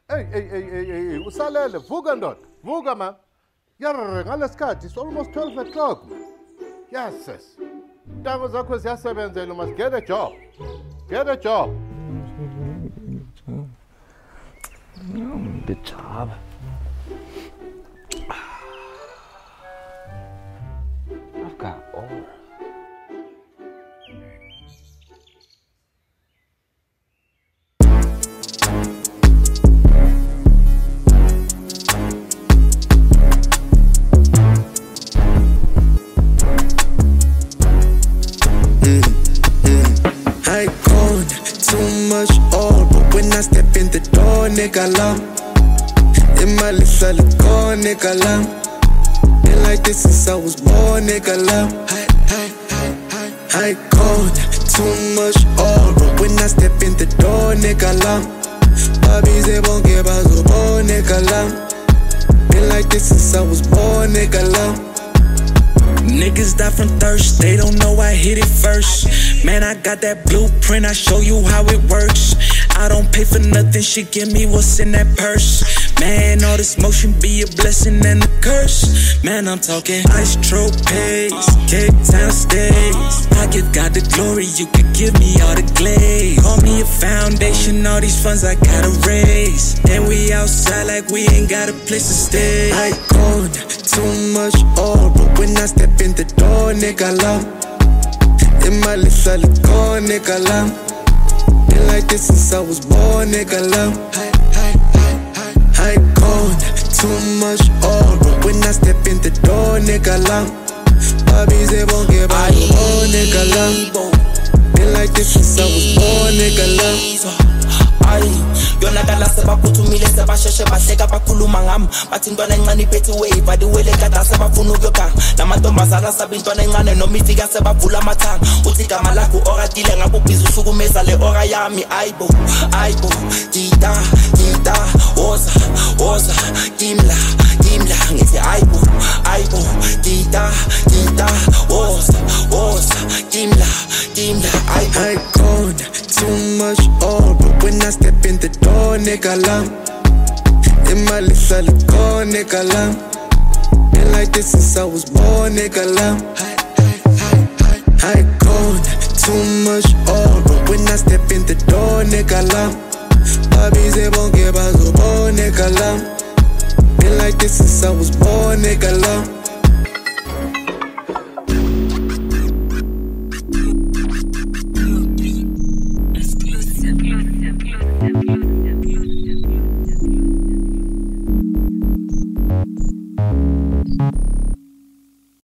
Hey, usalele, vuka ndoda, vuka man. Yarr, ngalesikhathi, it's almost 12 o'clock. Yes, sis. Intango zakho ziyasebenzela, you must get a job. Get a job. The job. I've got aura. I gone too much all, but when I step in the door, nigga lam. In my little go, nigga lam. Been like this since I was born, nigga lam. I gone too much all, but when I step in the door, nigga lam. Papi se won't give us a born, nigga lam. Been like this since I was born, nigga lam. Niggas die from thirst, they don't know I hit it first. Man, I got that blueprint, I show you how it works. I don't pay for nothing, she give me what's in that purse. Man, all this motion be a blessing and a curse. Man, I'm talking ice trophies, Cape Town stays. I give God the glory, you could give me all the glaze. Call me a foundation, all these funds I gotta raise. And we outside like we ain't got a place to stay. I gone too much all, but when I step in the door, nigga lam. In my little go, nigga lam. Been like this since I was born, nigga lam. I gone too much all, but when I step in the door, nigga lam. Papi se won't give up, oh nigga lam. Been like this since I was born, nigga lam. Yona kala seba kuthumile seba sheshe bahleka bakhuluma ngami bathi intwana encane iphethe wave adiwele kade sebafuna ukuyoganga namantombazana sabe intwana encane noma ifika sebavula amathanga uthi igama lakho oratile ngabe ubhizi usukumeza le ora yami ayibo dida oza kimla ngithi ayibo dida oza kimla ayibo. I gone too much all, but when I step in the door, nigga lam. In my little go, nigga lam. Been like this since I was born, nigga lam. I gone too much all, but when I step in the door, nigga lam. Papi se won't give us a born, nigga lam. Been like this since I was born, nigga lam.